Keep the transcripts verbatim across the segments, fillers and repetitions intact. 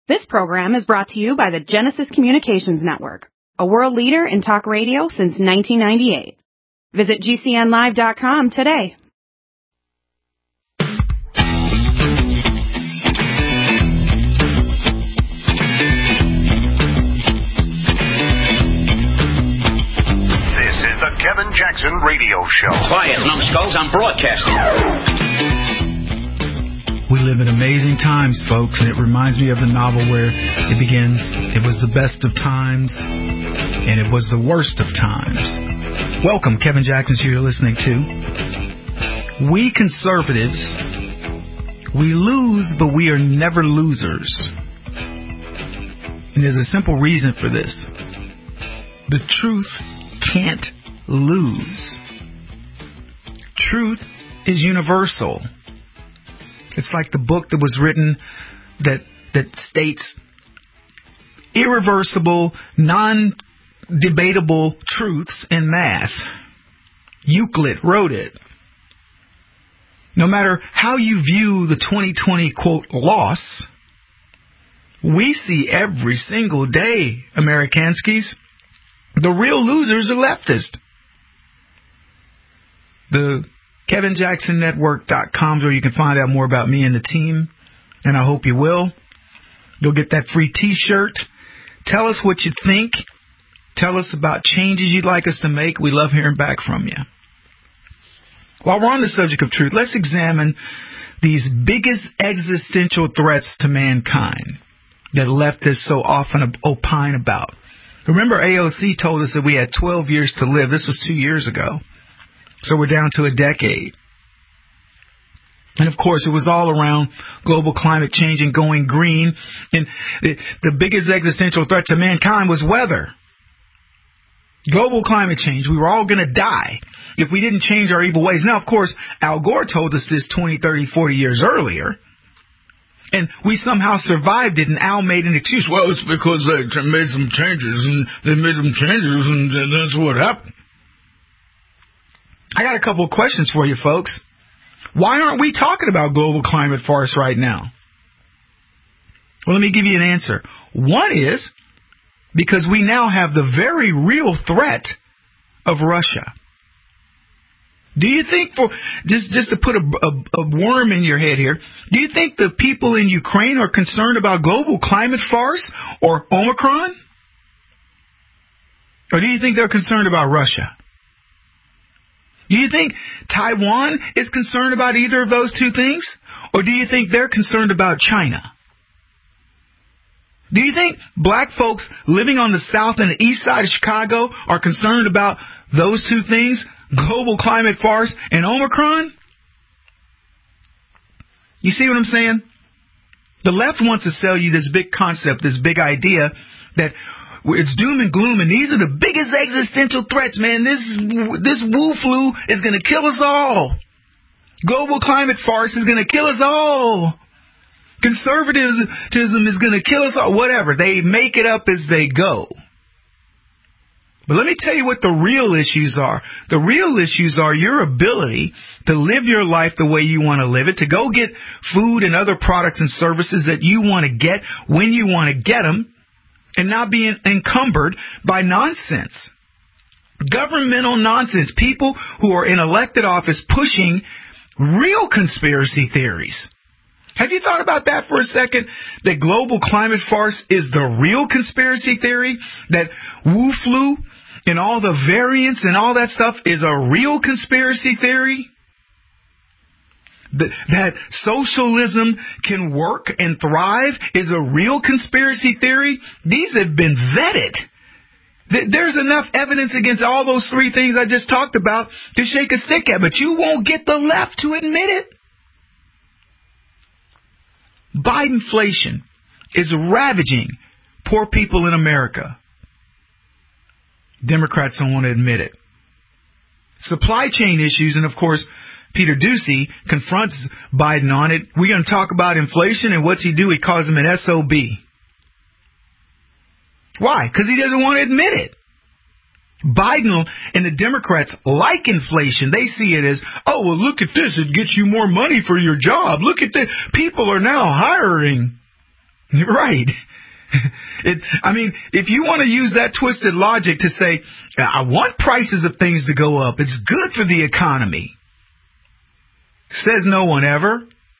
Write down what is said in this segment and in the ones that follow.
This program is brought to you by the Genesis Communications Network, a world leader in talk radio since nineteen ninety-eight. Visit G C N live dot com today. This is the Kevin Jackson Radio Show. Quiet, numbskulls, I'm broadcasting. We live in amazing times, folks, and it reminds me of the novel where it begins, it was the best of times, and it was the worst of times. Welcome, Kevin Jackson's here you're listening to. We conservatives, we lose, but we are never losers. And there's a simple reason for this. The truth can't lose. Truth is universal. It's like the book that was written that that states irreversible, non-debatable truths in math. Euclid wrote it. No matter how you view the twenty twenty, quote, loss, we see every single day, Amerikanskis, the real losers are leftists. The Kevin Jackson Network dot com is where you can find out more about me and the team, and I hope you will. You'll get that free t-shirt. Tell us what you think. Tell us about changes you'd like us to make. We love hearing back from you. While we're on the subject of truth, let's examine these biggest existential threats to mankind that leftists so often opine about. Remember, A O C told us that we had twelve years to live. This was two years ago. So we're down to a decade. And, of course, it was all around global climate change and going green. And the, the biggest existential threat to mankind was weather. Global climate change. We were all going to die if we didn't change our evil ways. Now, of course, Al Gore told us this twenty, thirty, forty years earlier. And we somehow survived it, and Al made an excuse. Well, it's because they made some changes, and they made some changes, and that's what happened. I got a couple of questions for you, folks. Why aren't we talking about global climate farce right now? Well, let me give you an answer. One is because we now have the very real threat of Russia. Do you think, for just, just to put a, a, a worm in your head here, do you think the people in Ukraine are concerned about global climate farce or Omicron? Or do you think they're concerned about Russia? Do you think Taiwan is concerned about either of those two things? Or do you think they're concerned about China? Do you think black folks living on the south and the east side of Chicago are concerned about those two things, global climate farce and Omicron? You see what I'm saying? The left wants to sell you this big concept, this big idea that it's doom and gloom, and these are the biggest existential threats, man. This this Wu flu is going to kill us all. Global climate farce is going to kill us all. Conservatism is going to kill us all. Whatever. They make it up as they go. But let me tell you what the real issues are. The real issues are your ability to live your life the way you want to live it, to go get food and other products and services that you want to get when you want to get them, and not being encumbered by nonsense. Governmental nonsense. People who are in elected office pushing real conspiracy theories. Have you thought about that for a second? That global climate farce is the real conspiracy theory? That Wu flu and all the variants and all that stuff is a real conspiracy theory? That, that socialism can work and thrive is a real conspiracy theory? These have been vetted. There's enough evidence against all those three things I just talked about to shake a stick at, but you won't get the left to admit it. Bidenflation is ravaging poor people in America. Democrats don't want to admit it. Supply chain issues, and of course, Peter Doocy confronts Biden on it. We're going to talk about inflation, and what's he do? He calls him an S O B. Why? Because he doesn't want to admit it. Biden and the Democrats like inflation. They see it as, oh, well, look at this. It gets you more money for your job. Look at this. People are now hiring. Right. It, I mean, if you want to use that twisted logic to say, I want prices of things to go up, it's good for the economy. Says no one ever.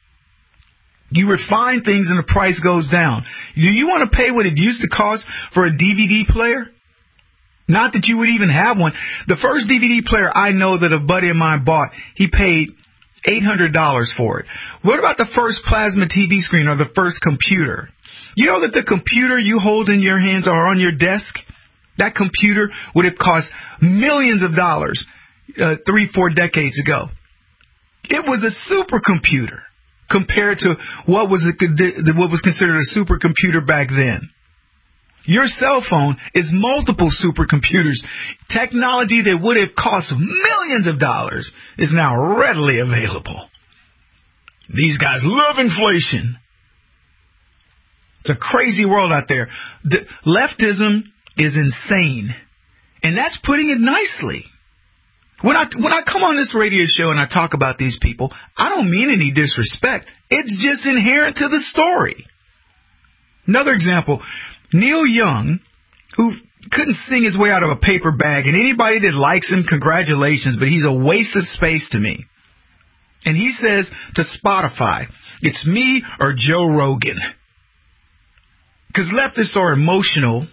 You refine things and the price goes down. Do you want to pay what it used to cost for a D V D player? Not that you would even have one. The first D V D player I know that a buddy of mine bought, he paid eight hundred dollars for it. What about the first plasma T V screen or the first computer? You know that the computer you hold in your hands or on your desk, that computer would have cost millions of dollars uh, three, four decades ago. It was a supercomputer compared to what was a, what was considered a supercomputer back then. Your cell phone is multiple supercomputers. Technology that would have cost millions of dollars is now readily available. These guys love inflation. It's a crazy world out there. The leftism is insane. And that's putting it nicely. When I when I come on this radio show and I talk about these people, I don't mean any disrespect. It's just inherent to the story. Another example, Neil Young, who couldn't sing his way out of a paper bag, and anybody that likes him, congratulations, but he's a waste of space to me. And he says to Spotify, it's me or Joe Rogan. Because leftists are emotional.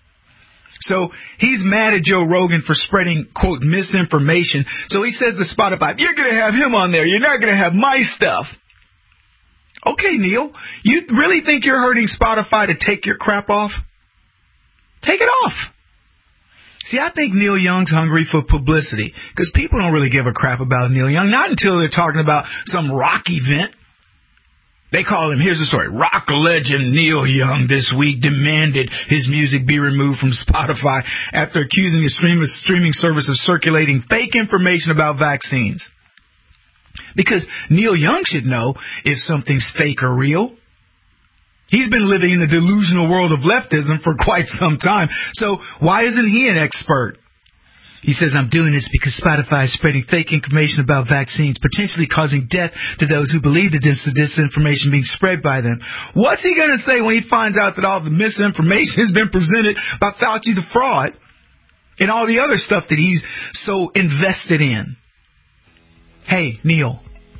So he's mad at Joe Rogan for spreading, quote, misinformation. So he says to Spotify, you're going to have him on there. You're not going to have my stuff. Okay, Neil, you really think you're hurting Spotify to take your crap off? Take it off. See, I think Neil Young's hungry for publicity because people don't really give a crap about Neil Young, not until they're talking about some rock event. They call him, here's the story, rock legend Neil Young this week demanded his music be removed from Spotify after accusing a streaming service of circulating fake information about vaccines. Because Neil Young should know if something's fake or real. He's been living in the delusional world of leftism for quite some time. So why isn't he an expert? He says, I'm doing this because Spotify is spreading fake information about vaccines, potentially causing death to those who believe that this is disinformation being spread by them. What's he going to say when he finds out that all the misinformation has been presented by Fauci the fraud and all the other stuff that he's so invested in? Hey, Neil,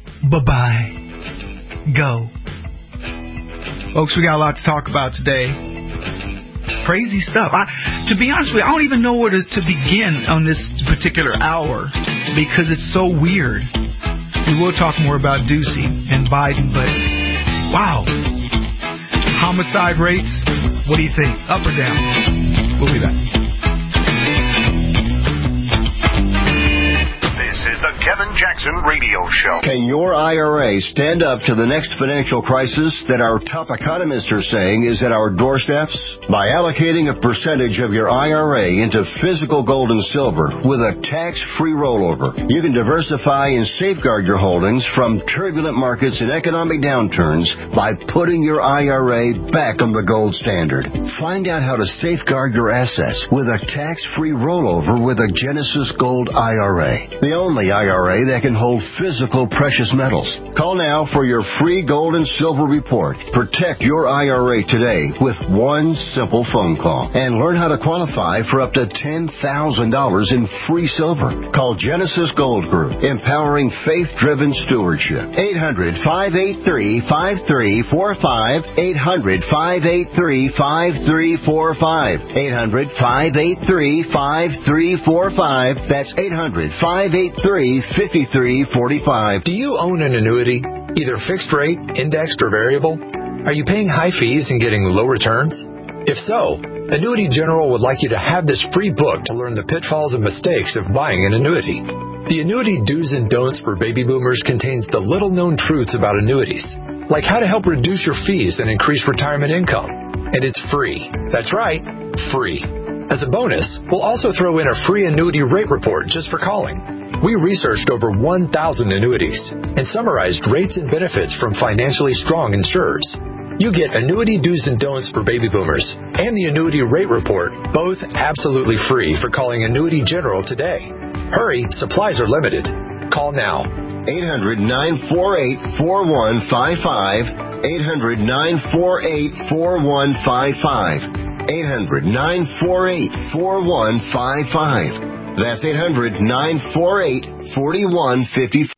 bye-bye. Go. Folks, we got a lot to talk about today. Crazy stuff. I, to be honest with you, I don't even know where to, to begin on this particular hour because it's so weird. We will talk more about Ducey and Biden, but wow. Homicide rates, what do you think? Up or down? We'll be back. The Kevin Jackson Radio Show. Can your I R A stand up to the next financial crisis that our top economists are saying is at our doorsteps? By allocating a percentage of your I R A into physical gold and silver with a tax-free rollover, you can diversify and safeguard your holdings from turbulent markets and economic downturns by putting your I R A back on the gold standard. Find out how to safeguard your assets with a tax-free rollover with a Genesis Gold I R A. The only I R A that can hold physical precious metals. Call now for your free gold and silver report. Protect your I R A today with one simple phone call and learn how to qualify for up to ten thousand dollars in free silver. Call Genesis Gold Group, empowering faith-driven stewardship. eight hundred, five eight three, five three four five. eight hundred, five eight three, five three four five. eight hundred, five eight three, five three four five. That's eight hundred, five eight three, five three four five. Do you own an annuity, either fixed rate, indexed, or variable? Are you paying high fees and getting low returns? If so, Annuity General would like you to have this free book to learn the pitfalls and mistakes of buying an annuity. The Annuity Do's and Don'ts for Baby Boomers contains the little-known truths about annuities, like how to help reduce your fees and increase retirement income. And it's free. That's right, free. As a bonus, we'll also throw in a free annuity rate report just for calling. We researched over one thousand annuities and summarized rates and benefits from financially strong insurers. You get Annuity Do's and Don'ts for Baby Boomers and the Annuity Rate Report, both absolutely free for calling Annuity General today. Hurry, supplies are limited. Call now. eight hundred, nine four eight, four one five five. eight hundred, nine four eight, four one five five. eight hundred, nine four eight, four one five five. That's eight hundred, nine four eight, four one five five.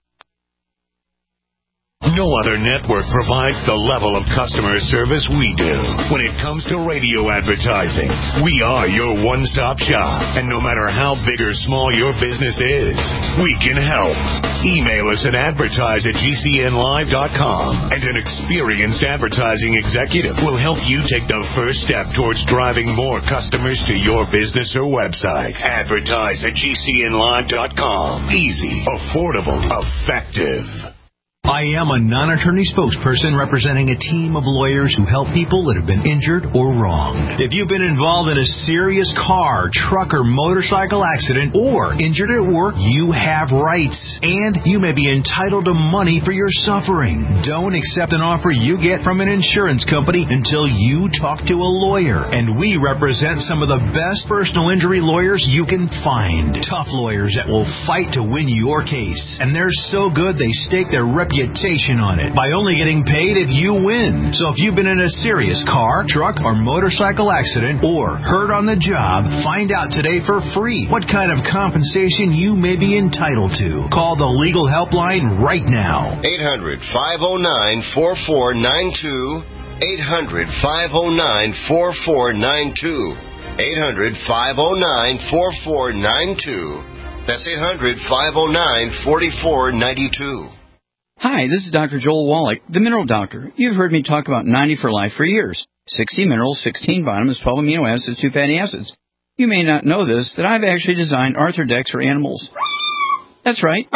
No other network provides the level of customer service we do. When it comes to radio advertising, we are your one-stop shop. And no matter how big or small your business is, we can help. Email us at advertise at G C N live dot com, and an experienced advertising executive will help you take the first step towards driving more customers to your business or website. Advertise at G C N live dot com. Easy, affordable, effective. I am a non-attorney spokesperson representing a team of lawyers who help people that have been injured or wronged. If you've been involved in a serious car, truck, or motorcycle accident or injured at work, you have rights, and you may be entitled to money for your suffering. Don't accept an offer you get from an insurance company until you talk to a lawyer, and we represent some of the best personal injury lawyers you can find. Tough lawyers that will fight to win your case, and they're so good they stake their reputation on it by only getting paid if you win. So if you've been in a serious car, truck, or motorcycle accident or hurt on the job, find out today for free what kind of compensation you may be entitled to. Call the legal helpline right now. eight hundred, five oh nine, four four nine two. eight hundred, five oh nine, four four nine two. eight hundred, five oh nine, four four nine two. That's eight hundred, five oh nine, four four nine two. Hi, this is Doctor Joel Wallach, the Mineral Doctor. You've heard me talk about ninety for Life for years. sixty minerals, sixteen vitamins, twelve amino acids, two fatty acids. You may not know this, that I've actually designed Arthrodex for animals. That's right.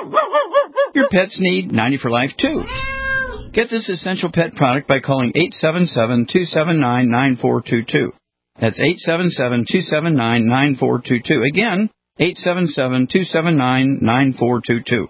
Your pets need ninety for Life, too. Get this essential pet product by calling eight seven seven, two seven nine, nine four two two. That's eight seven seven, two seven nine, nine four two two. Again, eight seven seven, two seven nine, nine four two two.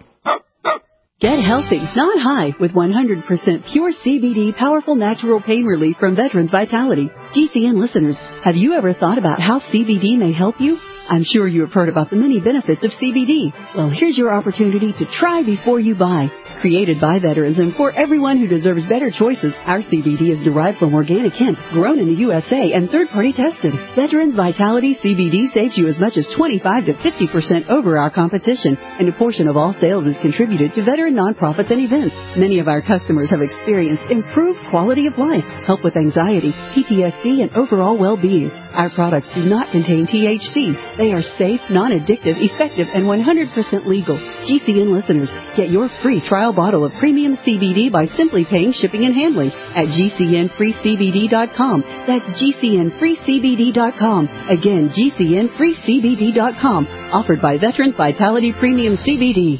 Get healthy, not high, with one hundred percent pure C B D powerful natural pain relief from Veterans Vitality. G C N listeners, have you ever thought about how C B D may help you? I'm sure you have heard about the many benefits of C B D. Well, here's your opportunity to try before you buy. Created by veterans and for everyone who deserves better choices, our C B D is derived from organic hemp, grown in the U S A, and third-party tested. Veterans Vitality C B D saves you as much as twenty-five to fifty percent over our competition, and a portion of all sales is contributed to veteran nonprofits and events. Many of our customers have experienced improved quality of life, help with anxiety, P T S D, and overall well-being. Our products do not contain T H C. They are safe, non-addictive, effective, and one hundred percent legal. G C N listeners, get your free trial bottle of premium C B D by simply paying shipping and handling at G C N free C B D dot com. That's G C N free C B D dot com. Again, G C N free C B D dot com. Offered by Veterans Vitality Premium C B D.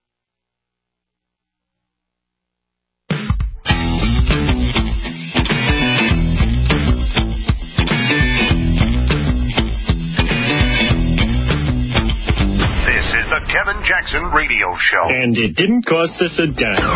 Kevin Jackson Radio Show. And it didn't cost us a dime.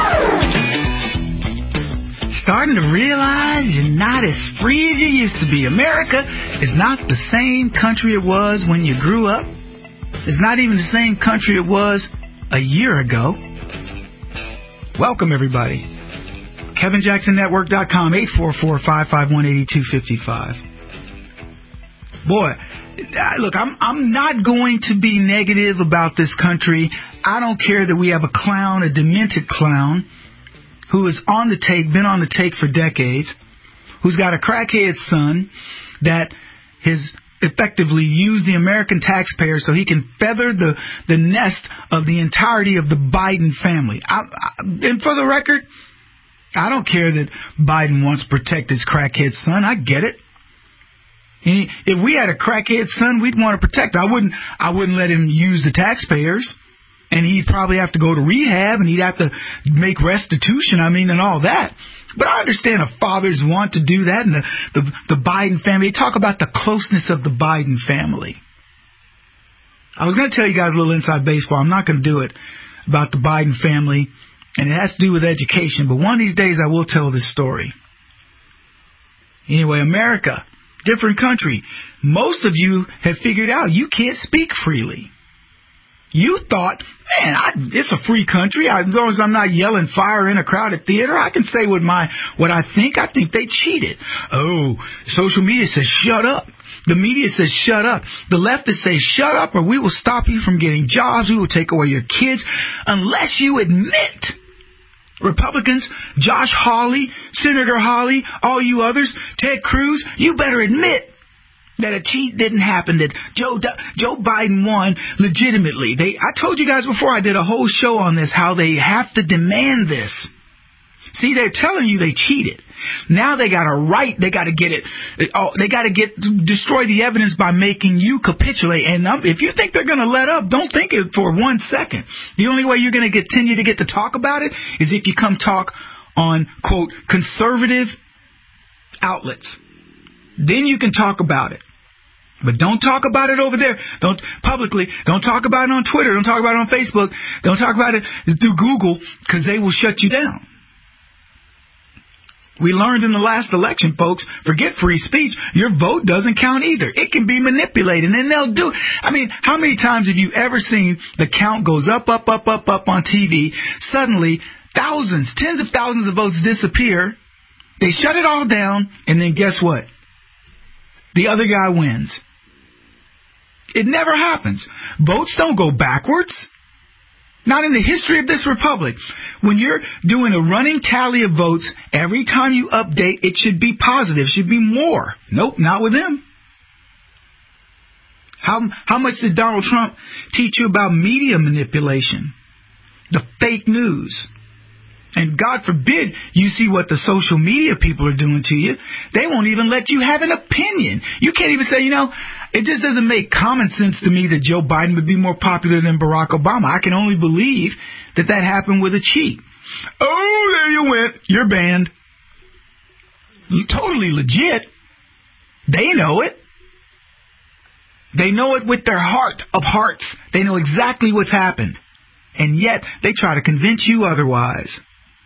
Starting to realize you're not as free as you used to be. America is not the same country it was when you grew up. It's not even the same country it was a year ago. Welcome, everybody. Kevin Jackson Network dot com, eight four four, five five one, eight two five five. Boy, look, I'm I'm not going to be negative about this country. I don't care that we have a clown, a demented clown, who is on the take, been on the take for decades, who's got a crackhead son that has effectively used the American taxpayer so he can feather the, the nest of the entirety of the Biden family. I, I, and for the record, I don't care that Biden wants to protect his crackhead son. I get it. If we had a crackhead son, we'd want to protect. I wouldn't. I wouldn't let him use the taxpayers, and he'd probably have to go to rehab, and he'd have to make restitution. I mean, and all that. But I understand if fathers want to do that, and the the, the Biden family. They talk about the closeness of the Biden family. I was going to tell you guys a little inside baseball. I'm not going to do it about the Biden family, and it has to do with education. But one of these days, I will tell this story. Anyway, America. Different country. Most of you have figured out you can't speak freely. You thought, man, I, it's a free country. I, as long as I'm not yelling fire in a crowded theater, I can say what my what I think. I think they cheated. Oh, social media says shut up. The media says shut up. The leftists say shut up or we will stop you from getting jobs. We will take away your kids unless you admit. Republicans, Josh Hawley, Senator Hawley, all you others, Ted Cruz, you better admit that a cheat didn't happen, that Joe Joe Biden won legitimately. They, I told you guys before, I did a whole show on this, how they have to demand this. See, they're telling you they cheated. Now they got a right, they got to get it, oh, they got to get destroy the evidence by making you capitulate. And um, if you think they're going to let up, don't think it for one second. The only way you're going to continue to get to talk about it is if you come talk on, quote, conservative outlets. Then you can talk about it. But don't talk about it over there. Don't publicly. Don't talk about it on Twitter. Don't talk about it on Facebook. Don't talk about it through Google, because they will shut you down. We learned in the last election, folks, forget free speech. Your vote doesn't count either. It can be manipulated, and they'll do. I mean, how many times have you ever seen the count goes up, up, up, up, up on T V? Suddenly, thousands, tens of thousands of votes disappear. They shut it all down, and then guess what? The other guy wins. It never happens. Votes don't go backwards. Not in the history of this republic. When you're doing a running tally of votes, every time you update, it should be positive. It should be more. Nope, not with them. How, how much did Donald Trump teach you about media manipulation? The fake news. And God forbid you see what the social media people are doing to you. They won't even let you have an opinion. You can't even say, you know, it just doesn't make common sense to me that Joe Biden would be more popular than Barack Obama. I can only believe that that happened with a cheat. Oh, there you went. You're banned. You're totally legit. They know it. They know it with their heart of hearts. They know exactly what's happened. And yet they try to convince you otherwise.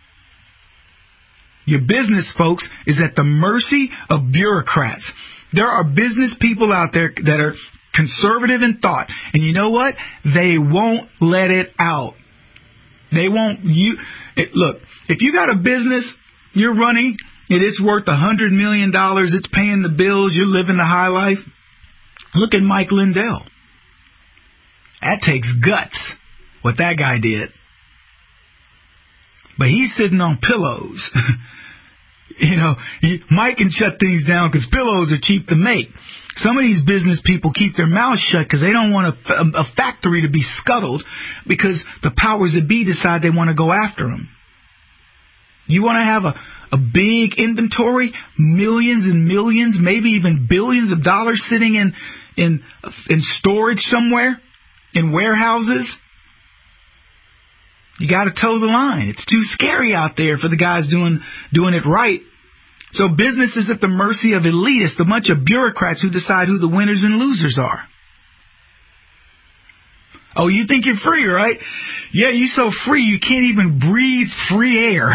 Your business, folks, is at the mercy of bureaucrats. There are business people out there that are conservative in thought. And you know what? They won't let it out. They won't. You it, Look, if you got a business you're running and it's worth one hundred million dollars, it's paying the bills, you're living the high life, look at Mike Lindell. That takes guts, what that guy did. But he's sitting on pillows. You know, he, Mike can shut things down because pillows are cheap to make. Some of these business people keep their mouths shut because they don't want a, a factory to be scuttled because the powers that be decide they want to go after them. You want to have a, a big inventory, millions and millions, maybe even billions of dollars sitting in, in, in storage somewhere, in warehouses? You got to toe the line. It's too scary out there for the guys doing doing it right. So business is at the mercy of elitists, a bunch of bureaucrats who decide who the winners and losers are. Oh, you think you're free, right? Yeah, you're so free you can't even breathe free air.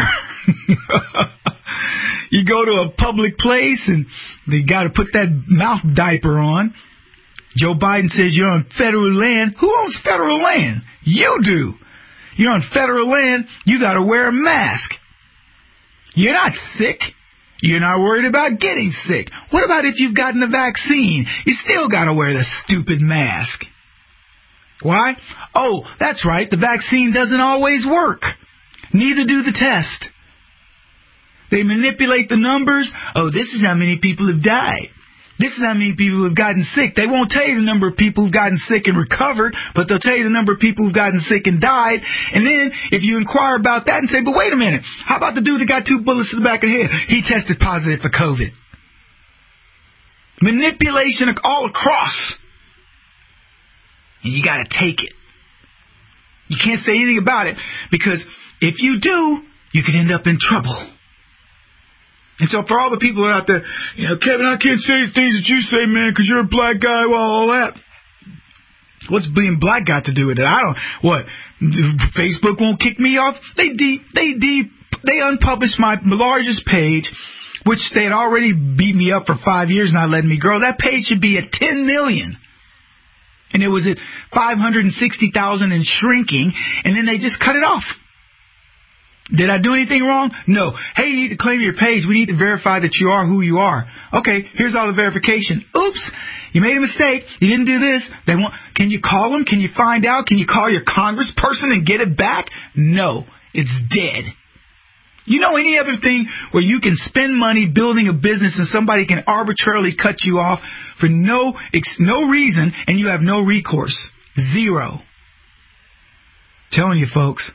You go to a public place and they got to put that mouth diaper on. Joe Biden says you're on federal land. Who owns federal land? You do. You're on federal land, you got to wear a mask. You're not sick. You're not worried about getting sick. What about if you've gotten the vaccine? You still got to wear the stupid mask. Why? Oh, that's right, the vaccine doesn't always work. Neither do the test. They manipulate the numbers. Oh, this is how many people have died. This is how many people have gotten sick. They won't tell you the number of people who've gotten sick and recovered, but they'll tell you the number of people who've gotten sick and died. And then if you inquire about that and say, but wait a minute, how about the dude that got two bullets in the back of the head? He tested positive for COVID. Manipulation all across. And you got to take it. You can't say anything about it because if you do, you could end up in trouble. And so for all the people that are out there, you know, Kevin, I can't say the things that you say, man, because you're a black guy, well, all that. What's being black got to do with it? I don't, what, Facebook won't kick me off? They de, they de, they unpublished my largest page, which they had already beat me up for five years, not letting me grow. That page should be at ten million. And it was at five hundred sixty thousand and shrinking, and then they just cut it off. Did I do anything wrong? No. Hey, you need to claim your page. We need to verify that you are who you are. Okay, here's all the verification. Oops, you made a mistake. You didn't do this. They want. Can you call them? Can you find out? Can you call your congressperson and get it back? No, it's dead. You know any other thing where you can spend money building a business and somebody can arbitrarily cut you off for no no reason and you have no recourse? Zero. Telling you, folks.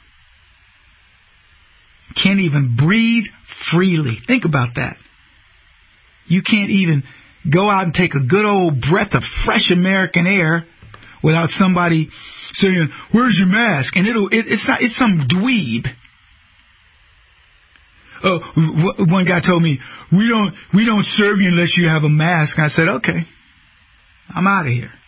Can't even breathe freely. Think about that. You can't even go out and take a good old breath of fresh American air without somebody saying, "Where's your mask?" And it'll it, it's not it's some dweeb. Oh, one guy told me, "We don't we don't serve you unless you have a mask." And I said, "Okay, I'm out of here."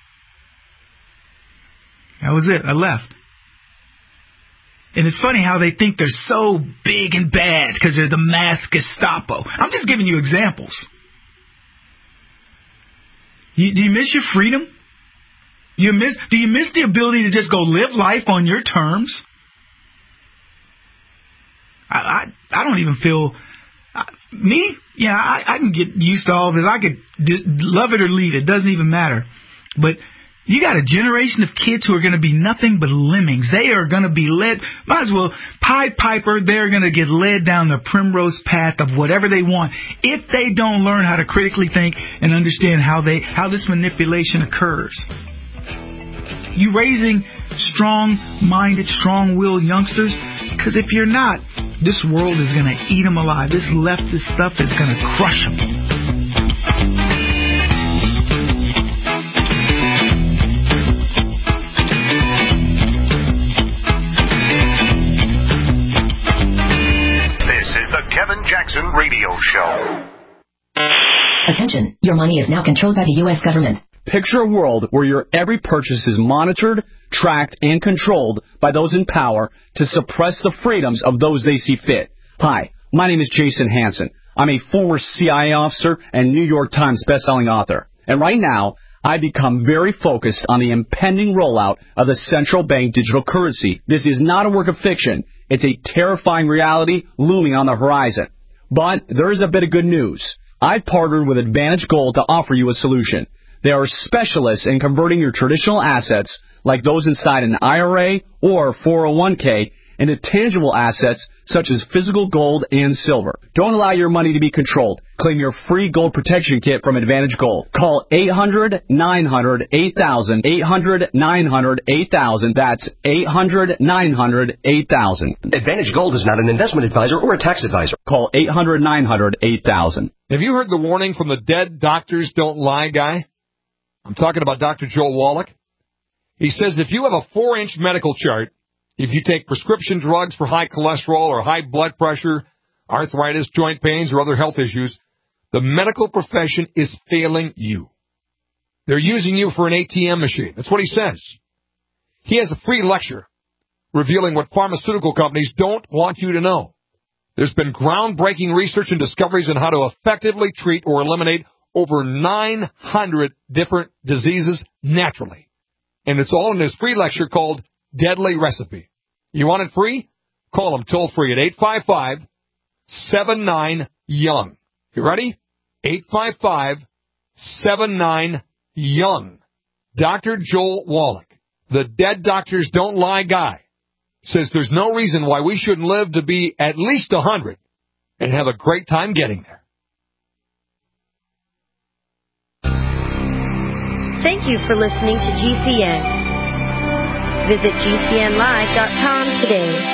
That was it. I left. And it's funny how they think they're so big and bad because they're the mask Gestapo. I'm just giving you examples. You, do you miss your freedom? You miss? Do you miss the ability to just go live life on your terms? I I, I don't even feel... Uh, me? Yeah, I, I can get used to all this. I could d- love it or leave it. It doesn't even matter. But... you got a generation of kids who are going to be nothing but lemmings. They are going to be led, might as well, Pied Piper, they're going to get led down the primrose path of whatever they want if they don't learn how to critically think and understand how they how this manipulation occurs. You raising strong-minded, strong-willed youngsters? Because if you're not, this world is going to eat them alive. This leftist stuff is going to crush them. Kevin Jackson Radio Show. Attention, your money is now controlled by the U S government. Picture a world where your every purchase is monitored, tracked, and controlled by those in power to suppress the freedoms of those they see fit. Hi, my name is Jason Hansen. I'm a former C I A officer and New York Times bestselling author. And right now, I become very focused on the impending rollout of the central bank digital currency. This is not a work of fiction. It's a terrifying reality looming on the horizon. But there is a bit of good news. I've partnered with Advantage Gold to offer you a solution. They are specialists in converting your traditional assets, like those inside an I R A or four oh one k, into tangible assets such as physical gold and silver. Don't allow your money to be controlled. Claim your free gold protection kit from Advantage Gold. Call eight hundred, nine hundred, eight thousand, eight hundred, nine hundred, eight thousand. That's eight hundred, nine hundred, eight thousand. Advantage Gold is not an investment advisor or a tax advisor. Call eight hundred, nine hundred, eight thousand. Have you heard the warning from the dead doctors don't lie guy? I'm talking about Doctor Joel Wallach. He says if you have a four-inch medical chart, if you take prescription drugs for high cholesterol or high blood pressure, arthritis, joint pains, or other health issues, the medical profession is failing you. They're using you for an A T M machine. That's what he says. He has a free lecture revealing what pharmaceutical companies don't want you to know. There's been groundbreaking research and discoveries on how to effectively treat or eliminate over nine hundred different diseases naturally. And it's all in this free lecture called Deadly Recipe. You want it free? Call him toll free at eight five five, seven nine, young. You ready? eight five five, seven nine, young. Doctor Joel Wallach, the dead doctors don't lie guy, says there's no reason why we shouldn't live to be at least one hundred and have a great time getting there. Thank you for listening to G C N. Visit G C N live dot com today.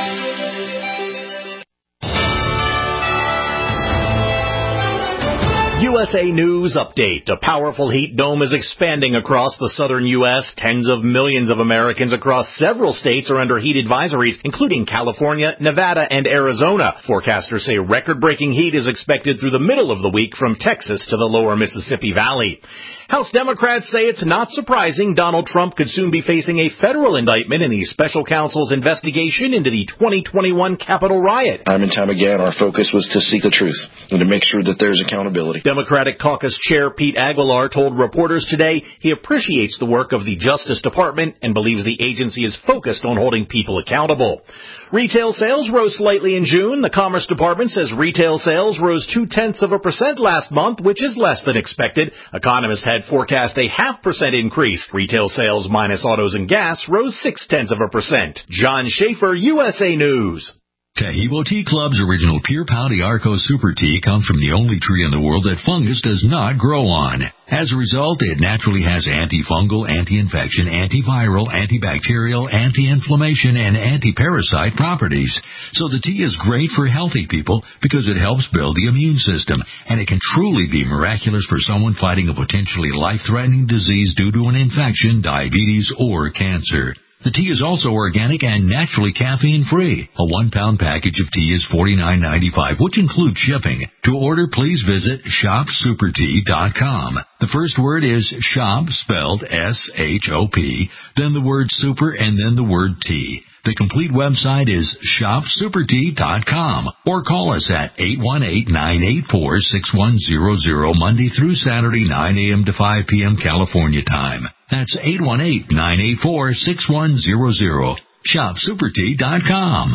U S A News Update. A powerful heat dome is expanding across the southern U S Tens of millions of Americans across several states are under heat advisories, including California, Nevada, and Arizona. Forecasters say record-breaking heat is expected through the middle of the week from Texas to the lower Mississippi Valley. House Democrats say it's not surprising Donald Trump could soon be facing a federal indictment in the special counsel's investigation into the twenty twenty-one Capitol riot. Time and time again, our focus was to seek the truth and to make sure that there's accountability. Democratic Caucus Chair Pete Aguilar told reporters today he appreciates the work of the Justice Department and believes the agency is focused on holding people accountable. Retail sales rose slightly in June. The Commerce Department says retail sales rose two-tenths of a percent last month, which is less than expected. Economists had forecast a half percent increase. Retail sales minus autos and gas rose six-tenths of a percent. John Schaefer, U S A News. Taheebo Tea Club's original Pure Pau D'Arco Super Tea comes from the only tree in the world that fungus does not grow on. As a result, it naturally has antifungal, anti-infection, antiviral, antibacterial, anti-inflammation, and anti-parasite properties. So the tea is great for healthy people because it helps build the immune system, and it can truly be miraculous for someone fighting a potentially life-threatening disease due to an infection, diabetes, or cancer. The tea is also organic and naturally caffeine-free. A one-pound package of tea is forty-nine ninety-five, which includes shipping. To order, please visit shop super tea dot com. The first word is shop, spelled S H O P, then the word super, and then the word tea. The complete website is shop super tea dot com, or call us at eight one eight, nine eight four, six one zero zero Monday through Saturday, nine a.m. to five p.m. California time. That's eight one eight, nine eight four, six one zero zero. shop super tea dot com.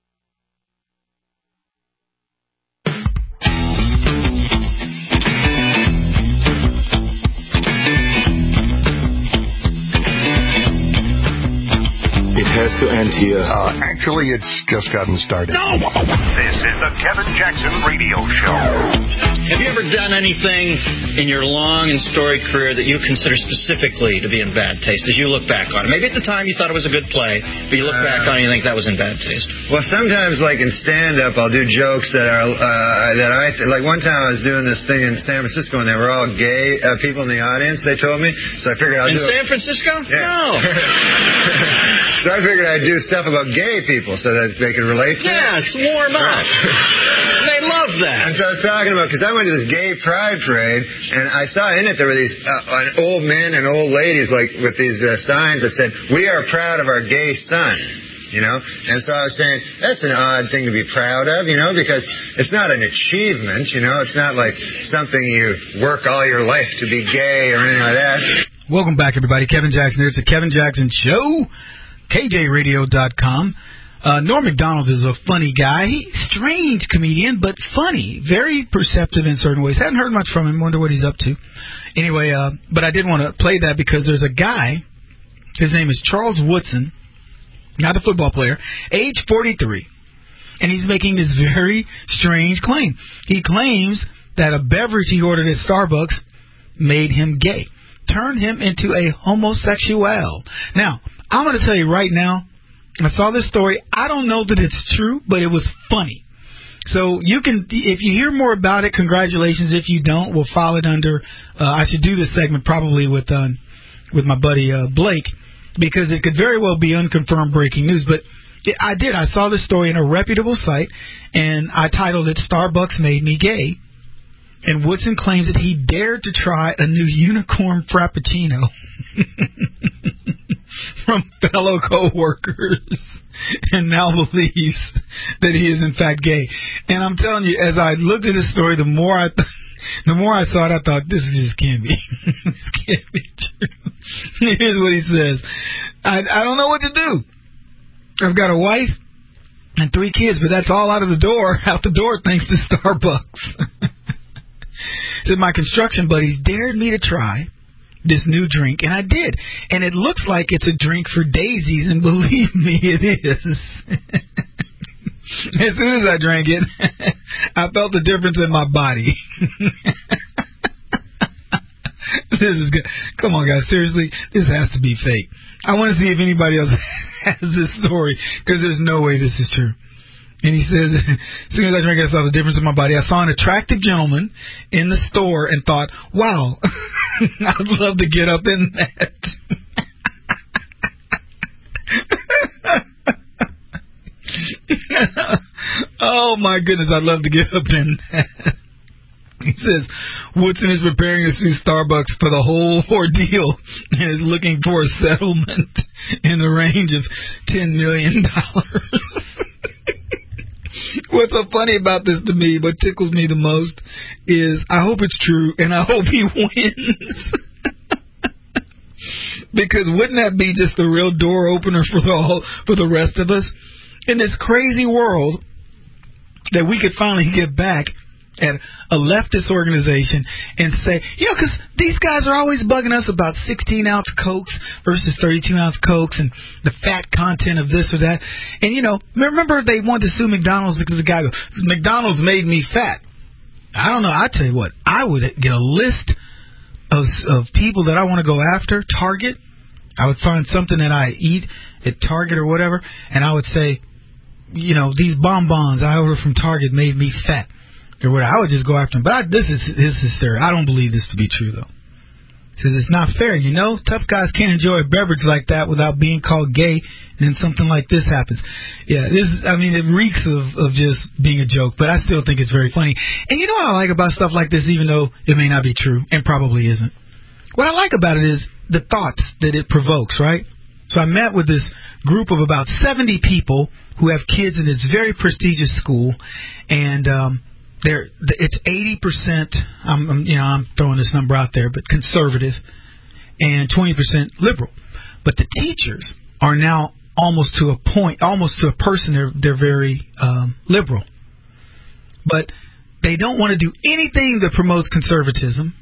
It has to end here. Uh, actually, it's just gotten started. No! This is the Kevin Jackson Radio Show. Have you ever done anything in your long and storied career that you consider specifically to be in bad taste as you look back on it? Maybe at the time you thought it was a good play, but you look uh, back on it and you think that was in bad taste. Well, sometimes, like in stand-up, I'll do jokes that are, uh, that I, like one time I was doing this thing in San Francisco and they were all gay uh, people in the audience, they told me, so I figured I'll in do In San it. Francisco? Yeah. No. So I figured I'd do stuff about gay people so that they could relate to yeah, it. Yeah, it's warm up. They love that. And so I was talking about, because I went to this gay pride parade, and I saw in it there were these uh, old men and old ladies like with these uh, signs that said, "We are proud of our gay son." You know? And so I was saying, that's an odd thing to be proud of, you know, because it's not an achievement, you know? It's not like something you work all your life to be gay or anything like that. Welcome back, everybody. Kevin Jackson here. It's the Kevin Jackson Show. K J radio dot com. Uh, Norm Macdonald is a funny guy. He strange comedian, but funny. Very perceptive in certain ways. Hadn't heard much from him. Wonder what he's up to. Anyway, uh, but I did want to play that because there's a guy. His name is Charles Woodson, not a football player, age forty-three. And he's making this very strange claim. He claims that a beverage he ordered at Starbucks made him gay, turned him into a homosexual. Now, I'm going to tell you right now, I saw this story. I don't know that it's true, but it was funny. So you can, if you hear more about it, congratulations. If you don't, we'll file it under, uh, I should do this segment probably with uh, with my buddy uh, Blake, because it could very well be unconfirmed breaking news. But it, I did. I saw this story in a reputable site, and I titled it, "Starbucks Made Me Gay." And Woodson claims that he dared to try a new unicorn frappuccino from fellow co-workers and now believes that he is in fact gay. And I'm telling you, as I looked at this story, the more I th- the more I saw it, I thought, this just can't be. This can't be true. Here's what he says. I, I don't know what to do. I've got a wife and three kids, but that's all out of the door, out the door thanks to Starbucks. Said my construction buddies dared me to try this new drink, and I did. And it looks like it's a drink for daisies, and believe me, it is. As soon as I drank it, I felt the difference in my body. This is good. Come on, guys. Seriously, this has to be fake. I want to see if anybody else has this story, because there's no way this is true. And he says, as soon as I drank it, I saw the difference in my body. I saw an attractive gentleman in the store and thought, wow, I'd love to get up in that. Oh, my goodness, I'd love to get up in that. He says, Woodson is preparing to sue Starbucks for the whole ordeal and is looking for a settlement in the range of ten million dollars. What's so funny about this to me, what tickles me the most, is I hope it's true and I hope he wins. Because wouldn't that be just the real door opener for the whole, for the rest of us? In this crazy world, that we could finally get back at a leftist organization and say, you know, because these guys are always bugging us about sixteen-ounce Cokes versus thirty-two-ounce Cokes and the fat content of this or that. And, you know, remember they wanted to sue McDonald's because the guy goes, McDonald's made me fat. I don't know. I tell you what, I would get a list of, of people that I want to go after. Target. I would find something that I eat at Target or whatever, and I would say, you know, these bonbons I ordered from Target made me fat. Or whatever. I would just go after him. But I, this is this is fair. I don't believe this to be true, though. He says it's not fair. You know, tough guys can't enjoy a beverage like that without being called gay, and then something like this happens. Yeah, this is, I mean, it reeks of, of just being a joke, but I still think it's very funny. And you know what I like about stuff like this, even though it may not be true, and probably isn't? What I like about it is the thoughts that it provokes, right? So I met with this group of about seventy people who have kids in this very prestigious school, and um There, it's eighty percent. I'm, I'm, you know, I'm throwing this number out there, but conservative, and twenty percent liberal. But the teachers are now almost to a point, almost to a person. They're they're very um, liberal, but they don't want to do anything that promotes conservatism.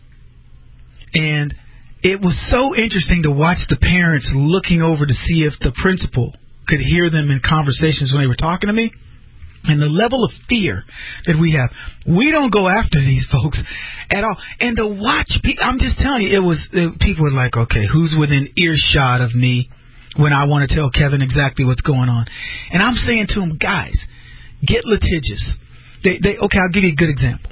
And it was so interesting to watch the parents looking over to see if the principal could hear them in conversations when they were talking to me. And the level of fear that we have, we don't go after these folks at all. And to watch, I'm just telling you, it was it, people were like, okay, who's within earshot of me when I want to tell Kevin exactly what's going on? And I'm saying to them, guys, get litigious. They, they, okay, I'll give you a good example.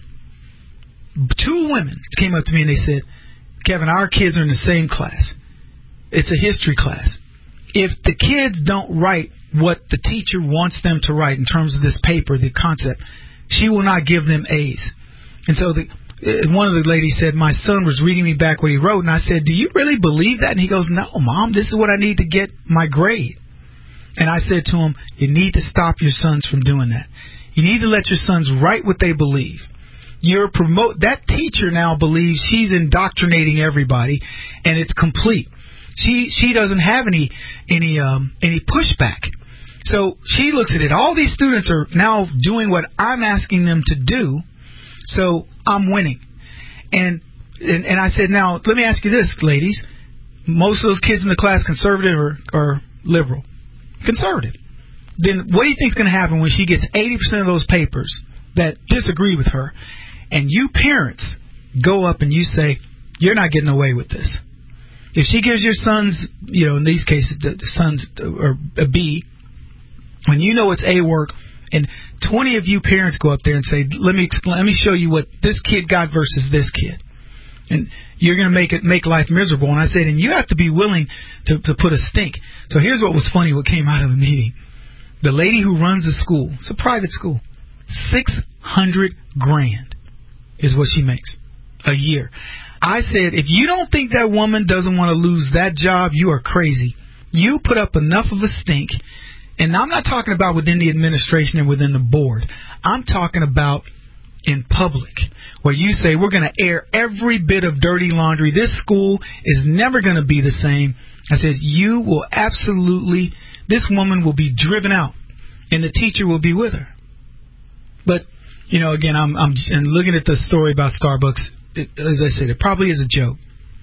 Two women came up to me and they said, Kevin, our kids are in the same class. It's a history class. If the kids don't write what the teacher wants them to write in terms of this paper, the concept, she will not give them A's. And so the, one of the ladies said, my son was reading me back what he wrote, and I said, do you really believe that? And he goes, no, Mom, this is what I need to get my grade. And I said to him, you need to stop your sons from doing that. You need to let your sons write what they believe. You're promote that teacher now believes she's indoctrinating everybody, and it's complete. She she doesn't have any any um any pushback. So she looks at it. All these students are now doing what I'm asking them to do, so I'm winning. And and, and I said, now let me ask you this, ladies. Most of those kids in the class, conservative or, or liberal? Conservative. Then what do you think is going to happen when she gets eighty percent of those papers that disagree with her, and you parents go up and you say, you're not getting away with this? If she gives your sons, you know, in these cases, the, the sons or a B, when you know it's A work, and twenty of you parents go up there and say, let me explain, let me show you what this kid got versus this kid, and you're going to make it make life miserable. And I said, and you have to be willing to, to put a stink. So here's what was funny, what came out of the meeting. The lady who runs the school, it's a private school, six hundred grand is what she makes a year. I said, if you don't think that woman doesn't want to lose that job, you are crazy. You put up enough of a stink, and I'm not talking about within the administration and within the board. I'm talking about in public, where you say, we're going to air every bit of dirty laundry. This school is never going to be the same. I said, you will absolutely, this woman will be driven out, and the teacher will be with her. But, you know, again, I'm, I'm and looking at the story about Starbucks. It, as I said, it probably is a joke.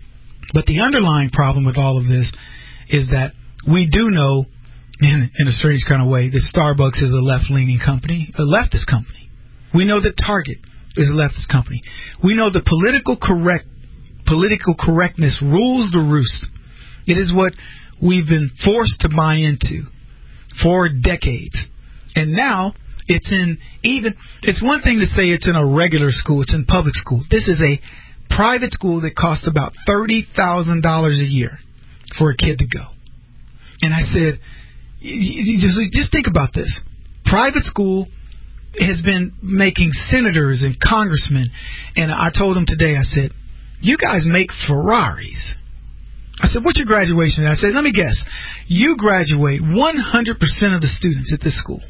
But the underlying problem with all of this is that we do know, in, in a strange kind of way, that Starbucks is a left-leaning company, a leftist company. We know that Target is a leftist company. We know the political correct political correctness rules the roost. It is what we've been forced to buy into for decades. And now it's in even, it's one thing to say it's in a regular school, it's in public school. This is a private school that costs about thirty thousand dollars a year for a kid to go. And I said, you just, just think about this. Private school, has been making senators and congressmen, and I told him today, I said, you guys make Ferraris. I said, what's your graduation? I said, let me guess. You graduate one hundred percent of the students at this school.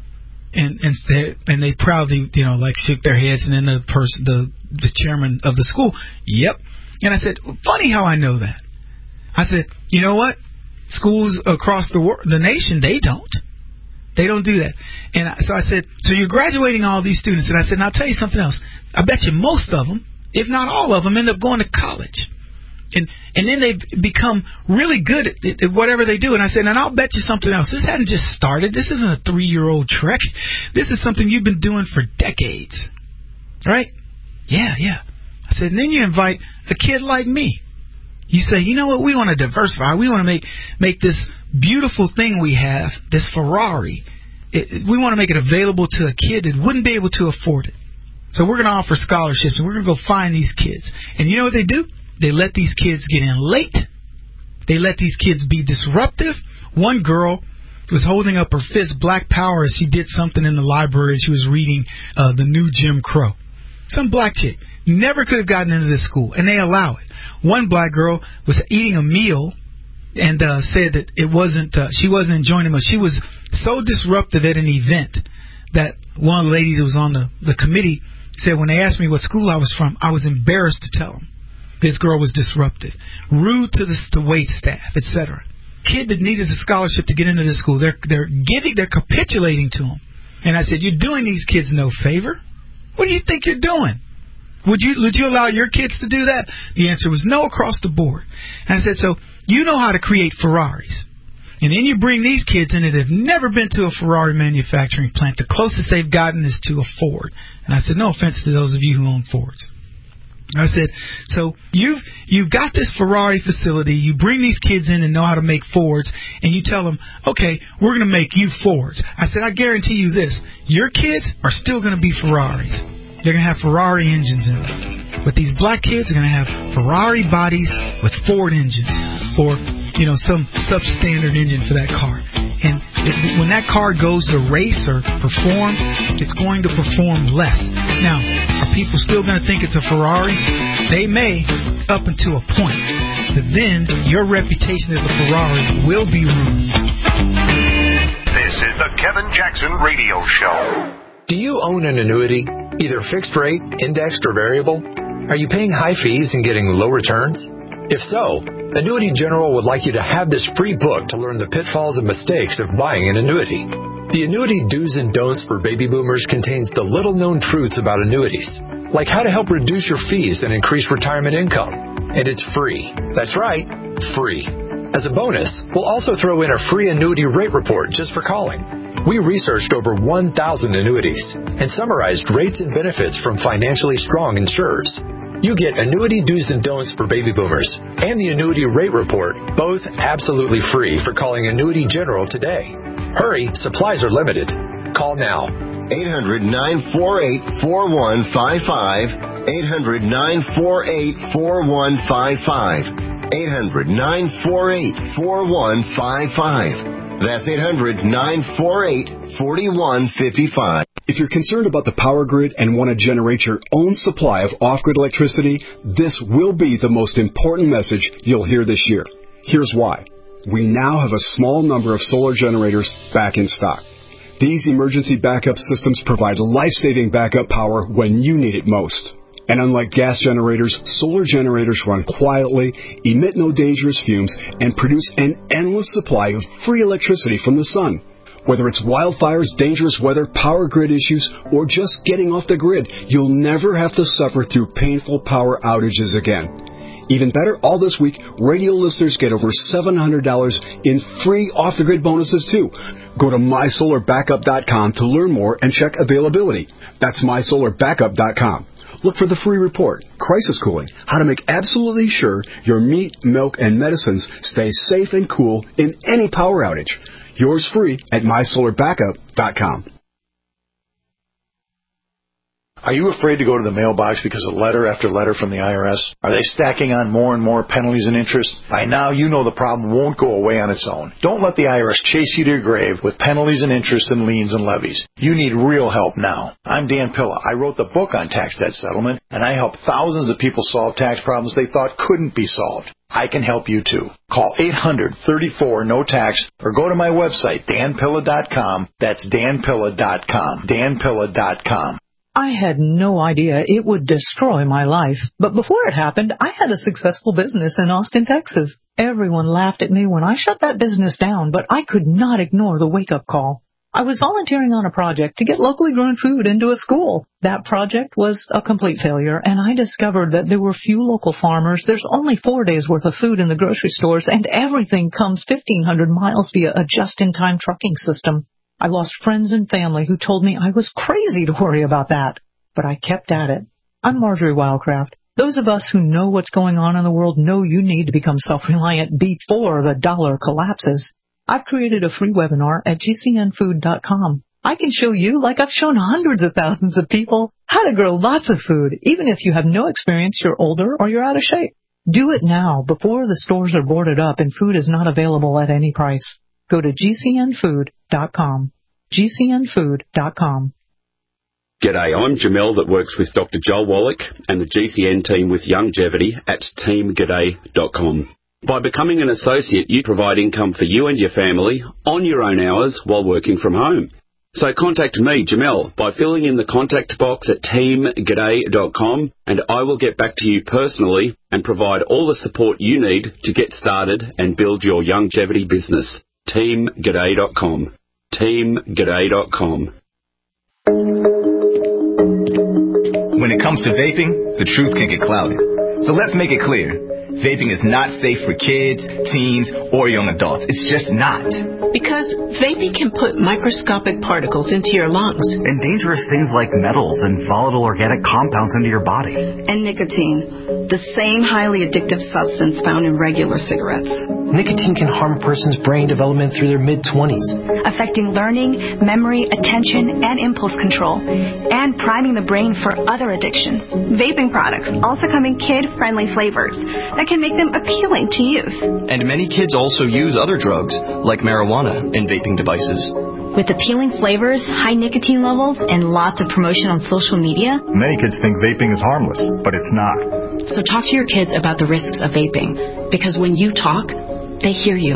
And and they, and they proudly, you know, like shook their heads, and then the person, the, the chairman of the school, yep. And I said, funny how I know that. I said, you know what? Schools across the world, the nation, they don't. They don't do that. And I, so I said, so you're graduating all these students. And I said, and I'll tell you something else. I bet you most of them, if not all of them, end up going to college. And and then they become really good at, at whatever they do. And I said, and I'll bet you something else. This hadn't just started. This isn't a three-year-old trek. This is something you've been doing for decades. Right? Yeah, yeah. I said, and then you invite a kid like me. You say, you know what? We want to diversify. We want to make make this beautiful thing we have, this Ferrari. It, we want to make it available to a kid that wouldn't be able to afford it. So we're going to offer scholarships, and we're going to go find these kids. And you know what they do? They let these kids get in late. They let these kids be disruptive. One girl was holding up her fist, Black Power, as she did something in the library. She was reading uh, the new Jim Crow. Some black chick never could have gotten into this school, and they allow it. One black girl was eating a meal and uh, said that it wasn't. Uh, she wasn't enjoying it much. She was so disruptive at an event that one of the ladies who was on the, the committee said when they asked me what school I was from, I was embarrassed to tell them. This girl was disruptive, rude to the, the wait staff, et cetera. Kid that needed a scholarship to get into this school, they're they're giving, they're capitulating to them. And I said, you're doing these kids no favor. What do you think you're doing? Would you would you allow your kids to do that? The answer was no across the board. And I said, so you know how to create Ferraris. And then you bring these kids in that have never been to a Ferrari manufacturing plant. The closest they've gotten is to a Ford. And I said, no offense to those of you who own Fords. I said, so you've you've got this Ferrari facility. You bring these kids in and know how to make Fords, and you tell them, okay, we're going to make you Fords. I said, I guarantee you this. Your kids are still going to be Ferraris. They're going to have Ferrari engines in them. But these black kids are going to have Ferrari bodies with Ford engines, or, you know, some substandard engine for that car. And it, when that car goes to race or perform, it's going to perform less. Now, are people still going to think it's a Ferrari? They may, up until a point. But then, your reputation as a Ferrari will be ruined. This is the Kevin Jackson Radio Show. Do you own an annuity, either fixed rate, indexed, or variable? Are you paying high fees and getting low returns? If so, Annuity General would like you to have this free book to learn the pitfalls and mistakes of buying an annuity. The Annuity Do's and Don'ts for Baby Boomers contains the little-known truths about annuities, like how to help reduce your fees and increase retirement income. And it's free. That's right, free. As a bonus, we'll also throw in a free annuity rate report just for calling. We researched over one thousand annuities and summarized rates and benefits from financially strong insurers. You get Annuity Do's and Don'ts for Baby Boomers and the Annuity Rate Report, both absolutely free for calling Annuity General today. Hurry, supplies are limited. Call now. eight hundred, nine four eight, four one five five. eight hundred, nine four eight, four one five five. eight hundred, nine four eight, four one five five. That's eight hundred, nine four eight, four one five five. If you're concerned about the power grid and want to generate your own supply of off-grid electricity, this will be the most important message you'll hear this year. Here's why. We now have a small number of solar generators back in stock. These emergency backup systems provide life-saving backup power when you need it most. And unlike gas generators, solar generators run quietly, emit no dangerous fumes, and produce an endless supply of free electricity from the sun. Whether it's wildfires, dangerous weather, power grid issues, or just getting off the grid, you'll never have to suffer through painful power outages again. Even better, all this week, radio listeners get over seven hundred dollars in free off-the-grid bonuses, too. Go to my solar backup dot com to learn more and check availability. That's my solar backup dot com. Look for the free report, Crisis Cooling, how to make absolutely sure your meat, milk, and medicines stay safe and cool in any power outage. Yours free at my solar backup dot com. Are you afraid to go to the mailbox because of letter after letter from the I R S? Are they stacking on more and more penalties and interest? By now, you know the problem won't go away on its own. Don't let the I R S chase you to your grave with penalties and interest and liens and levies. You need real help now. I'm Dan Pilla. I wrote the book on tax debt settlement, and I help thousands of people solve tax problems they thought couldn't be solved. I can help you too. Call eight hundred, thirty-four, no tax or go to my website, dan pilla dot com. That's dan pilla dot com. dan pilla dot com. I had no idea it would destroy my life. But before it happened, I had a successful business in Austin, Texas. Everyone laughed at me when I shut that business down, but I could not ignore the wake-up call. I was volunteering on a project to get locally grown food into a school. That project was a complete failure, and I discovered that there were few local farmers. There's only four days' worth of food in the grocery stores, and everything comes fifteen hundred miles via a just-in-time trucking system. I lost friends and family who told me I was crazy to worry about that, but I kept at it. I'm Marjorie Wildcraft. Those of us who know what's going on in the world know you need to become self-reliant before the dollar collapses. I've created a free webinar at g c n food dot com. I can show you, like I've shown hundreds of thousands of people, how to grow lots of food, even if you have no experience, you're older, or you're out of shape. Do it now, before the stores are boarded up and food is not available at any price. Go to g c n food dot com. g c n food dot com. G'day, I'm Jamel that works with Doctor Joel Wallach and the G C N team with Longevity at team g'day dot com. By becoming an associate, you provide income for you and your family on your own hours while working from home. So contact me, Jamel, by filling in the contact box at team g'day dot com, and I will get back to you personally and provide all the support you need to get started and build your longevity business. team g'day dot com. team g'day dot com. When it comes to vaping, the truth can get clouded. So let's make it clear. Vaping is not safe for kids, teens, or young adults. It's just not. Because vaping can put microscopic particles into your lungs. And dangerous things like metals and volatile organic compounds into your body. And nicotine, the same highly addictive substance found in regular cigarettes. Nicotine can harm a person's brain development through their mid-twenties. Affecting learning, memory, attention, and impulse control. And priming the brain for other addictions. Vaping products also come in kid-friendly flavors that can make them appealing to youth. And many kids also use other drugs, like marijuana, in vaping devices. With appealing flavors, high nicotine levels, and lots of promotion on social media, many kids think vaping is harmless, but it's not. So talk to your kids about the risks of vaping, because when you talk, they hear you.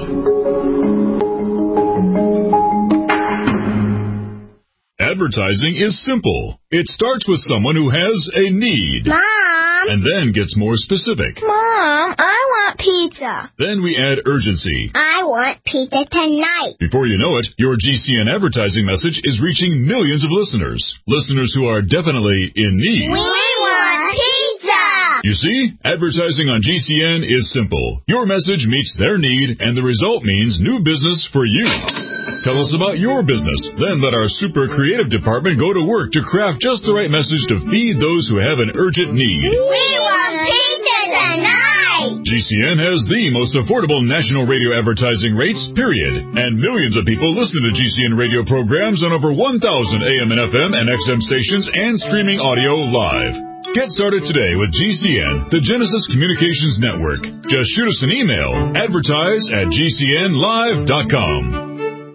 Advertising is simple. It starts with someone who has a need. Mom! And then gets more specific. Mom, I want pizza. Then we add urgency. I want pizza tonight. Before you know it, your G C N advertising message is reaching millions of listeners. Listeners who are definitely in need. We want pizza! You see, advertising on G C N is simple. Your message meets their need, and the result means new business for you. Tell us about your business. Then let our super creative department go to work to craft just the right message to feed those who have an urgent need. We want pizza tonight! G C N has the most affordable national radio advertising rates, period. And millions of people listen to G C N radio programs on over one thousand A M and F M and X M stations and streaming audio live. Get started today with G C N, the Genesis Communications Network. Just shoot us an email, advertise at g c n live dot com.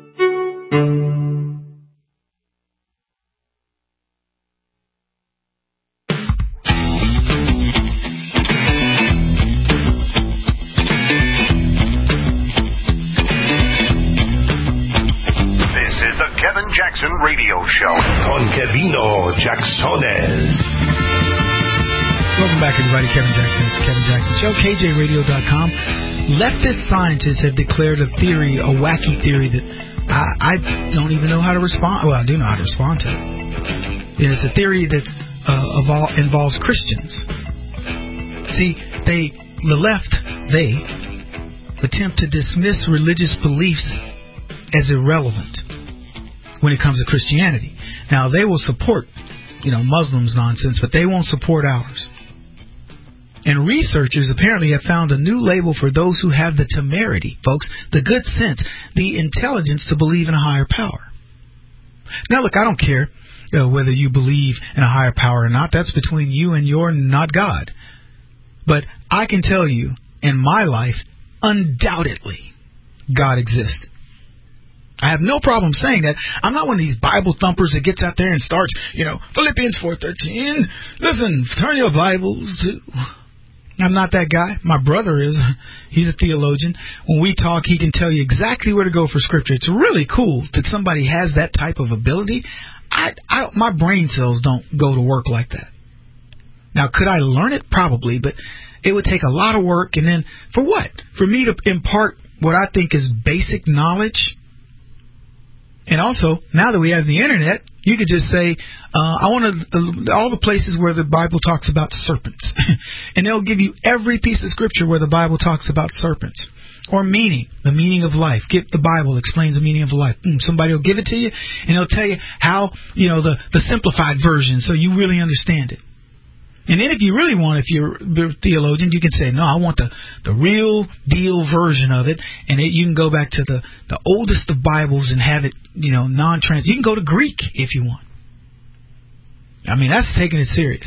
Radio show con Kevino Jacksones. Welcome back, everybody. Kevin Jackson. It's Kevin Jackson Show. K J radio dot com. Leftist scientists have declared a theory, a wacky theory that I, I don't even know how to respond. Well, I do know how to respond to it. And it's a theory that uh, evol- involves Christians. See, they, the left, they attempt to dismiss religious beliefs as irrelevant when it comes to Christianity. Now, they will support, you know, Muslims nonsense, but they won't support ours. And researchers apparently have found a new label for those who have the temerity, folks, the good sense, the intelligence to believe in a higher power. Now, look, I don't care uh, whether you believe in a higher power or not. That's between you and your not God. But I can tell you, in my life, undoubtedly, God exists. I have no problem saying that. I'm not one of these Bible thumpers that gets out there and starts, you know, Philippians four thirteen. Listen, turn your Bibles to... I'm not that guy. My brother is. He's a theologian. When we talk, he can tell you exactly where to go for Scripture. It's really cool that somebody has that type of ability. I, I, my brain cells don't go to work like that. Now, could I learn it? Probably, but it would take a lot of work. And then, for what? For me to impart what I think is basic knowledge. And also, now that we have the internet, you could just say, uh, I want to, uh, all the places where the Bible talks about serpents. And they'll give you every piece of Scripture where the Bible talks about serpents. Or meaning, the meaning of life. Get the Bible explains the meaning of life. Mm, somebody will give it to you, and they'll tell you how, you know, the, the simplified version, so you really understand it. And then if you really want, if you're a theologian, you can say, no, I want the, the real deal version of it. And it, you can go back to the, the oldest of Bibles and have it, you know, non-trans. You can go to Greek if you want. I mean, that's taking it serious.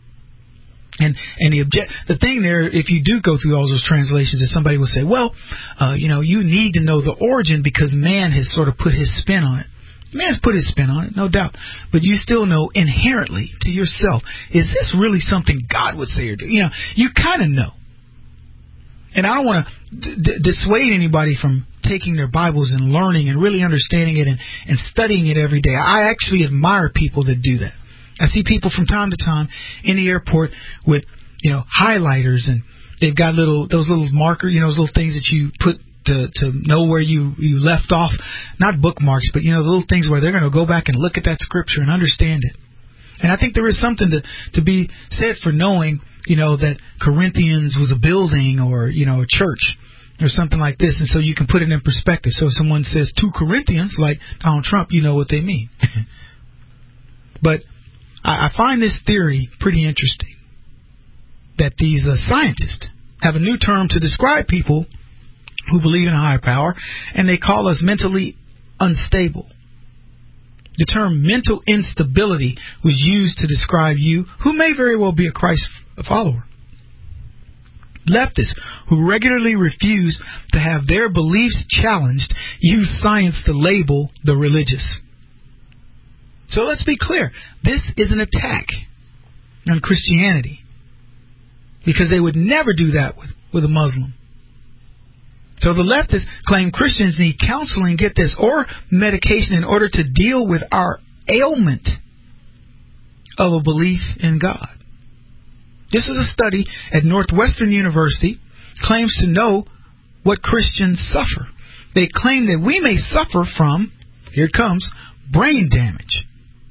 And and the object, the thing there, if you do go through all those translations, is somebody will say, well, uh, you know, you need to know the origin because man has sort of put his spin on it. Man's put his spin on it, no doubt. But you still know inherently to yourself, is this really something God would say or do? You know, you kind of know. And I don't want to d- d- dissuade anybody from taking their Bibles and learning and really understanding it and, and studying it every day. I actually admire people that do that. I see people from time to time in the airport with, you know, highlighters, and they've got little those little marker, you know, those little things that you put to to know where you, you left off. Not bookmarks, but, you know, the little things where they're going to go back and look at that Scripture and understand it. And I think there is something to, to be said for knowing, you know, that Corinthians was a building or, you know, a church or something like this. And so you can put it in perspective. So if someone says two Corinthians, like Donald Trump, you know what they mean. But I, I find this theory pretty interesting, that these uh, scientists have a new term to describe people who believe in a higher power, and they call us mentally unstable. The term mental instability was used to describe you, who may very well be a Christ follower. Leftists who regularly refuse to have their beliefs challenged use science to label the religious. So let's be clear. This is an attack on Christianity, because they would never do that with, with a Muslim. So the leftists claim Christians need counseling, get this, or medication in order to deal with our ailment of a belief in God. This was a study at Northwestern University, claims to know what Christians suffer. They claim that we may suffer from, here it comes, brain damage.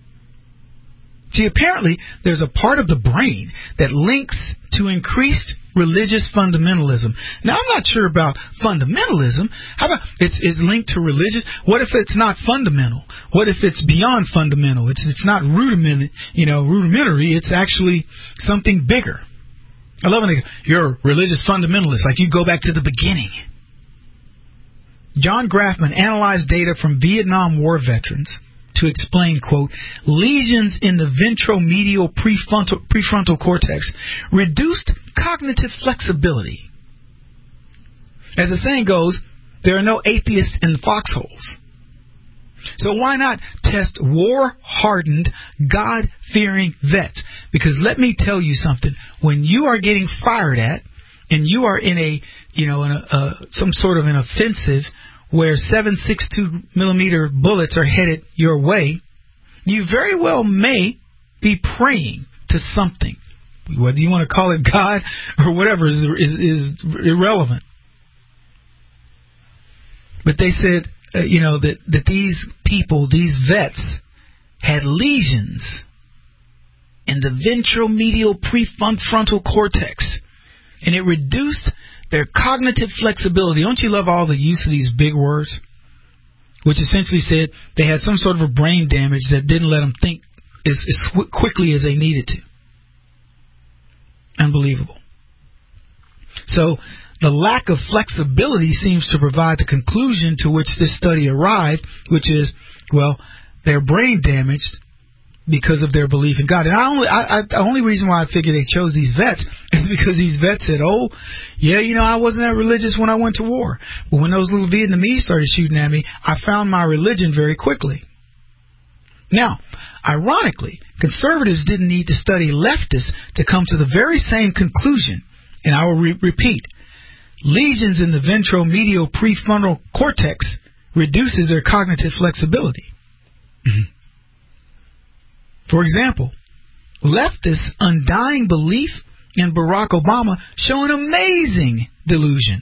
See, apparently there's a part of the brain that links to increased religious fundamentalism. Now, I'm not sure about fundamentalism. How about it's, it's linked to religious? What if it's not fundamental? What if it's beyond fundamental? It's it's not rudiment, you know, rudimentary. It's actually something bigger. I love when they go, you're a religious fundamentalist, like you go back to the beginning. John Grafman analyzed data from Vietnam War veterans to explain, quote, lesions in the ventromedial prefrontal, prefrontal cortex reduced cognitive flexibility. As the saying goes, there are no atheists in the foxholes. So why not test war-hardened, God-fearing vets? Because let me tell you something. When you are getting fired at, and you are in a, you know, in a, uh, some sort of an offensive where seven point six two millimeter bullets are headed your way, you very well may be praying to something. Whether you want to call it God or whatever is, is, is irrelevant. But they said, uh, you know, that, that these people, these vets, had lesions in the ventromedial prefrontal cortex, and it reduced their cognitive flexibility. Don't you love all the use of these big words? Which essentially said they had some sort of a brain damage that didn't let them think as, as quickly as they needed to. Unbelievable. So the lack of flexibility seems to provide the conclusion to which this study arrived, which is, well, they're brain damaged, because of their belief in God. And I only, I, I, the only reason why I figure they chose these vets is because these vets said, oh, yeah, you know, I wasn't that religious when I went to war. But when those little Vietnamese started shooting at me, I found my religion very quickly. Now, ironically, conservatives didn't need to study leftists to come to the very same conclusion. And I will re- repeat, lesions in the ventromedial prefrontal cortex reduces their cognitive flexibility. For example, leftists' undying belief in Barack Obama show an amazing delusion.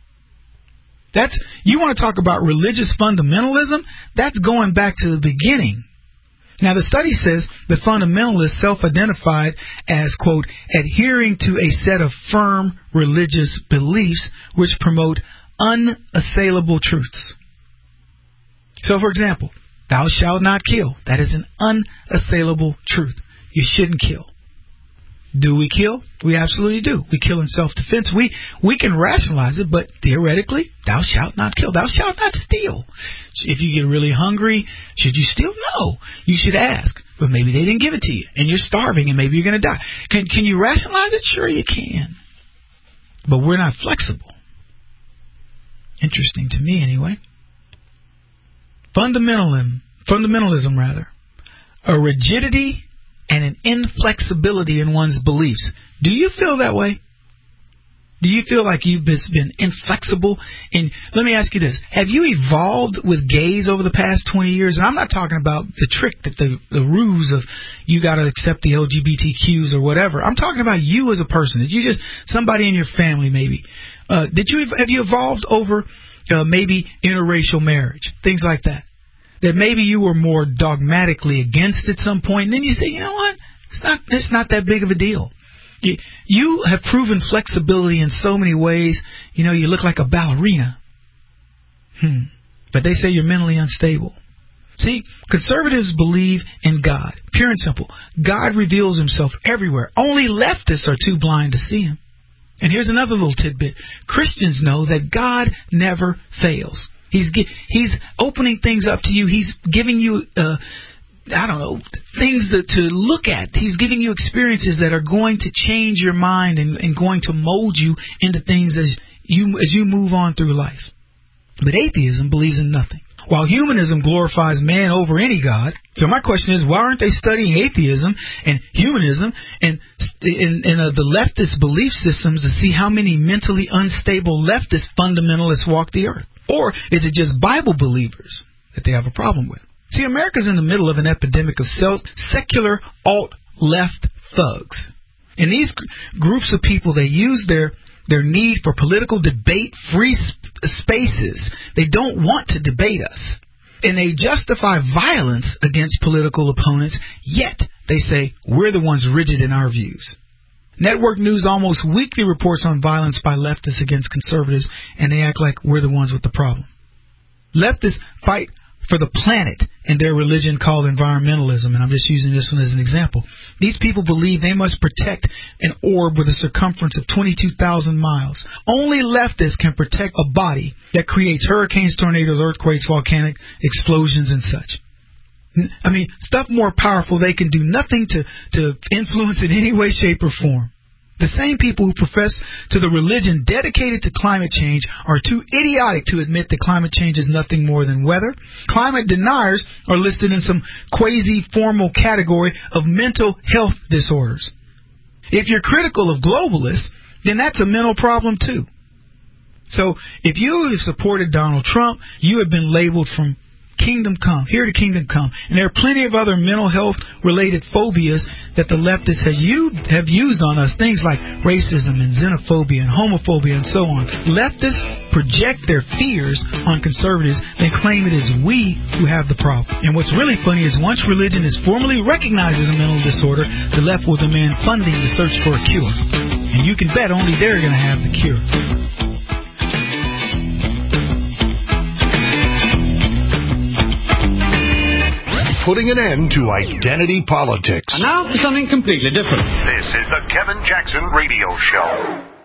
That's, you want to talk about religious fundamentalism? That's going back to the beginning. Now, the study says the fundamentalists self-identified as, quote, adhering to a set of firm religious beliefs which promote unassailable truths. So, for example, thou shalt not kill. That is an unassailable truth. You shouldn't kill. Do we kill? We absolutely do. We kill in self-defense. We we can rationalize it, but theoretically, thou shalt not kill. Thou shalt not steal. If you get really hungry, should you steal? No. You should ask. But maybe they didn't give it to you, and you're starving, and maybe you're going to die. Can, can you rationalize it? Sure you can. But we're not flexible. Interesting to me, anyway. Fundamentalism, fundamentalism rather, a rigidity and an inflexibility in one's beliefs. Do you feel that way? Do you feel like you've been inflexible? And let me ask you this. Have you evolved with gays over the past twenty years? And I'm not talking about the trick, that the, the ruse of you got to accept the L G B T Qs or whatever. I'm talking about you as a person. Did you just, somebody in your family maybe, uh, did you, have you evolved over uh, maybe interracial marriage, things like that? That maybe you were more dogmatically against at some point, and then you say, you know what, it's not it's not that big of a deal. You, you have proven flexibility in so many ways. You know, you look like a ballerina. Hmm. But they say you're mentally unstable. See, conservatives believe in God. Pure and simple. God reveals himself everywhere. Only leftists are too blind to see him. And here's another little tidbit. Christians know that God never fails. He's he's opening things up to you. He's giving you, uh, I don't know, things that, to look at. He's giving you experiences that are going to change your mind and, and going to mold you into things as you as you move on through life. But atheism believes in nothing, while humanism glorifies man over any god. So my question is, why aren't they studying atheism and humanism and in, in uh, the leftist belief systems to see how many mentally unstable leftist fundamentalists walk the earth? Or is it just Bible believers that they have a problem with? See, America's in the middle of an epidemic of self, secular alt-left thugs. And these g- groups of people, they use their, their need for political debate, free sp- spaces. They don't want to debate us. And they justify violence against political opponents, yet they say we're the ones rigid in our views. Network News almost weekly reports on violence by leftists against conservatives, and they act like we're the ones with the problem. Leftists fight for the planet in their religion called environmentalism, and I'm just using this one as an example. These people believe they must protect an orb with a circumference of twenty-two thousand miles. Only leftists can protect a body that creates hurricanes, tornadoes, earthquakes, volcanic explosions, and such. I mean, stuff more powerful they can do nothing to, to influence in any way, shape, or form. The same people who profess to the religion dedicated to climate change are too idiotic to admit that climate change is nothing more than weather. Climate deniers are listed in some quasi-formal category of mental health disorders. If you're critical of globalists, then that's a mental problem too. So if you have supported Donald Trump, you have been labeled from kingdom come, here to kingdom come. And there are plenty of other mental health related phobias that the leftists have used, have used on us, things like racism and xenophobia and homophobia and so on. Leftists project their fears on conservatives and claim it is we who have the problem. And what's really funny is once religion is formally recognized as a mental disorder, the left will demand funding to search for a cure. And you can bet only they're going to have the cure. Putting an end to identity politics. And now for something completely different. This is the Kevin Jackson Radio Show.